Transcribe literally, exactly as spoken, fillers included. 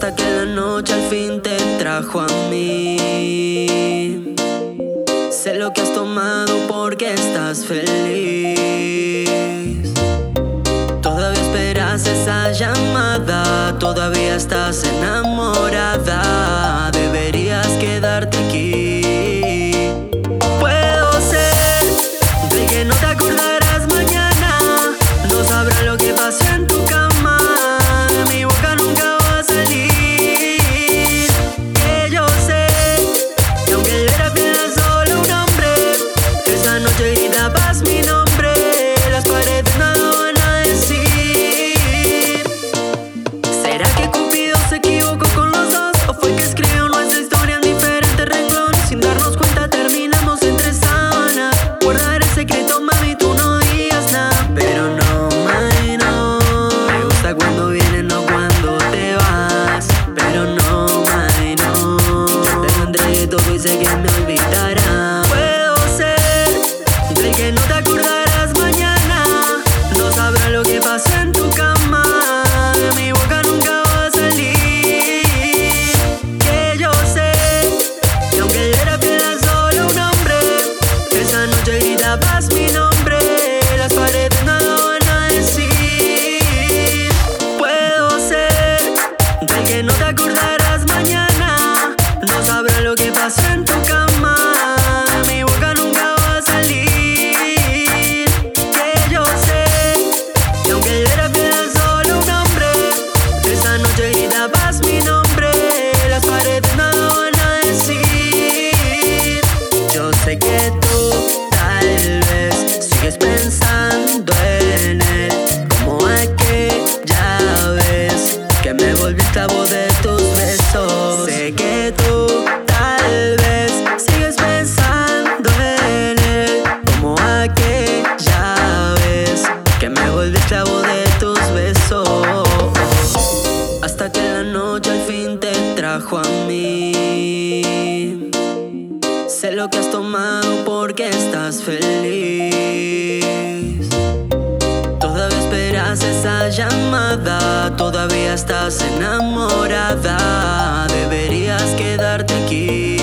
hasta que la noche al fin te trajo a mí. Sé lo que has tomado porque estás feliz. Todavía esperas esa llamada, todavía estás enamorada. Deberías quedarte aquí. Puedo ser de que no te acordarás mañana, no sabrás lo que pasó en tu cama. De mi boca nunca va a salir. Que yo sé que aunque él era fiel a solo un hombre, esa noche gritabas mi nombre, las paredes nada van a decir. ¿Será que Cupido se equivocó con los dos? ¿O fue que escribió nuestra historia en diferentes renglones? Sin darnos cuenta terminamos entre sábanas. Guardar el secreto, mami, tú no digas nada. Pero no, mami, no. Me gusta cuando vienes, no cuando te vas. Pero no, mami, no. Te lo entregué todo y sé que me olvidarás. Puedo ser del que no te acordarás mañana, no sabrás lo que pasó en tu cama. De mi boca nunca va a salir. Que yo sé que aunque él era fiel a solo un hombre, esa noche gritabas mi nombre, las paredes nada van a decir. Puedo ser del que no te acordarás mañana, no sabrás lo que pasó en tu cama. De mi boca nunca va a salir. Que yo sé que aunque él era fiel a solo un hombre, esa noche gritabas mi nombre, las paredes nada van a decir. Yo sé que tú tal vez sigues pensando en él, como aquella vez que me volviste la voz de tus besos. Sé que tú tal vez sigues pensando en él, como aquella vez que me volviste la voz de tus besos. Hasta que la noche al fin te trajo a mí. Sé lo que has tomado porque estás feliz. Todavía esperas esa llamada, todavía estás enamorada. Deberías quedarte aquí.